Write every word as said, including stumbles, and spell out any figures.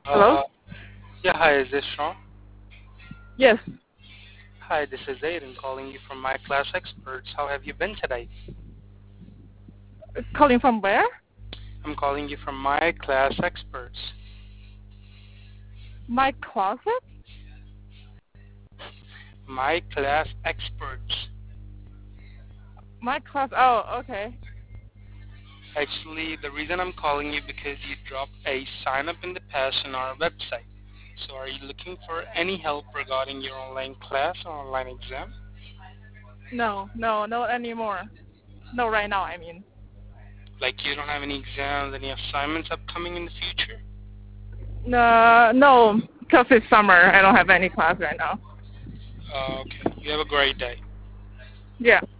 Hello? Uh, yeah, hi, is this Sean? Yes. Hi, this is Aiden calling you from My Class Experts. How have you been today? Calling from where? I'm calling you from My Class Experts. My closet? My Class Experts. My class. Oh, okay. Actually, the reason I'm calling you because you dropped a sign up in the past on our website. So, are you looking for any help regarding your online class or online exam? No, no, not anymore. No, right now, I mean. Like, you don't have any exams, any assignments upcoming in the future? Uh, no, because it's summer. I don't have any class right now. Uh, okay, you have a great day. Yeah.